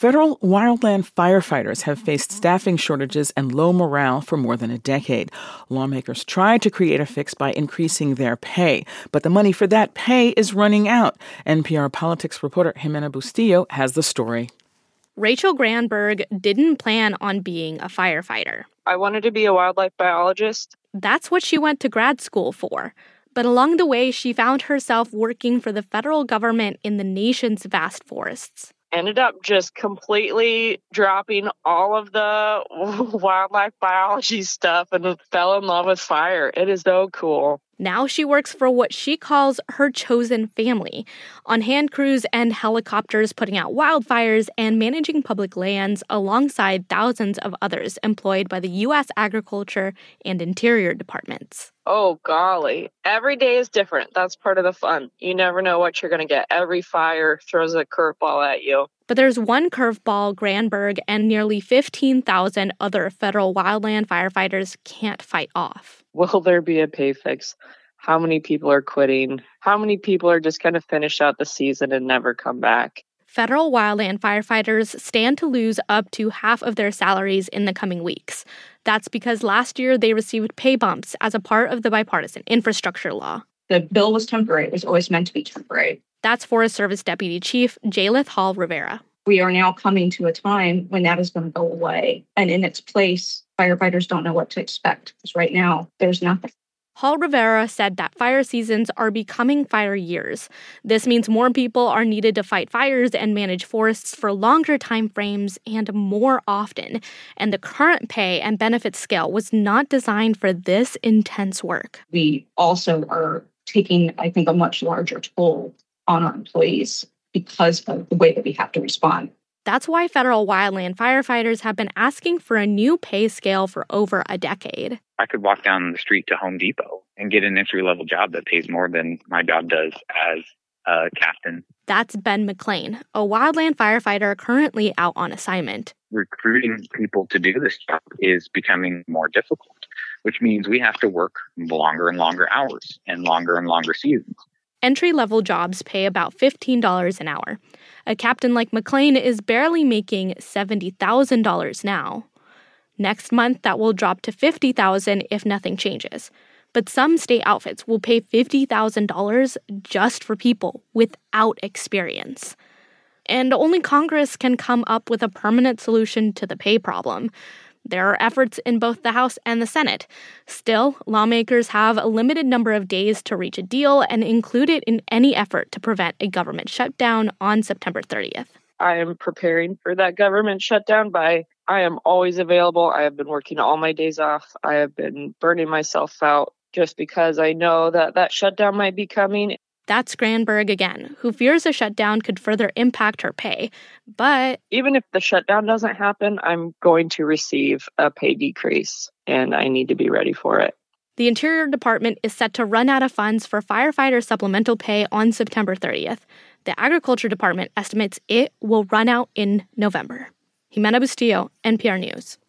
Federal wildland firefighters have faced staffing shortages and low morale for more than a decade. Lawmakers tried to create a fix by increasing their pay, but the money for that pay is running out. NPR politics reporter Jimena Bustillo has the story. Rachel Granberg didn't plan on being a firefighter. I wanted to be a wildlife biologist. That's what she went to grad school for. But along the way, she found herself working for the federal government in the nation's vast forests. Ended up just completely dropping all of the wildlife biology stuff and fell in love with fire. It is so cool. Now she works for what she calls her chosen family, on hand crews and helicopters putting out wildfires and managing public lands alongside thousands of others employed by the U.S. Agriculture and Interior Departments. Oh, golly. Every day is different. That's part of the fun. You never know what you're going to get. Every fire throws a curveball at you. But there's one curveball Granberg and nearly 15,000 other federal wildland firefighters can't fight off. Will there be a pay fix? How many people are quitting? How many people are just going to finish out the season and never come back? Federal wildland firefighters stand to lose up to half of their salaries in the coming weeks. That's because last year they received pay bumps as a part of the bipartisan infrastructure law. The bill was temporary. It was always meant to be temporary. That's Forest Service Deputy Chief Jaylith Hall Rivera. We are now coming to a time when that is going to go away. And in its place, firefighters don't know what to expect. Because right now, there's nothing. Hall Rivera said that fire seasons are becoming fire years. This means more people are needed to fight fires and manage forests for longer time frames and more often. And the current pay and benefits scale was not designed for this intense work. We also are taking, I think, a much larger toll on our employees because of the way that we have to respond. That's why federal wildland firefighters have been asking for a new pay scale for over a decade. I could walk down the street to Home Depot and get an entry-level job that pays more than my job does as a captain. That's Ben McLean, a wildland firefighter currently out on assignment. Recruiting people to do this job is becoming more difficult, which means we have to work longer and longer hours and longer seasons. Entry-level jobs pay about $15 an hour. A captain like McLean is barely making $70,000 now. Next month, that will drop to $50,000 if nothing changes. But some state outfits will pay $50,000 just for people without experience. And only Congress can come up with a permanent solution to the pay problem. There are efforts in both the House and the Senate. Still, lawmakers have a limited number of days to reach a deal and include it in any effort to prevent a government shutdown on September 30th. I am preparing for that government shutdown by I am always available. I have been working all my days off. I have been burning myself out just because I know that shutdown might be coming. That's Granberg again, who fears a shutdown could further impact her pay. But even if the shutdown doesn't happen, I'm going to receive a pay decrease, and I need to be ready for it. The Interior Department is set to run out of funds for firefighter supplemental pay on September 30th. The Agriculture Department estimates it will run out in November. Jimena Bustillo, NPR News.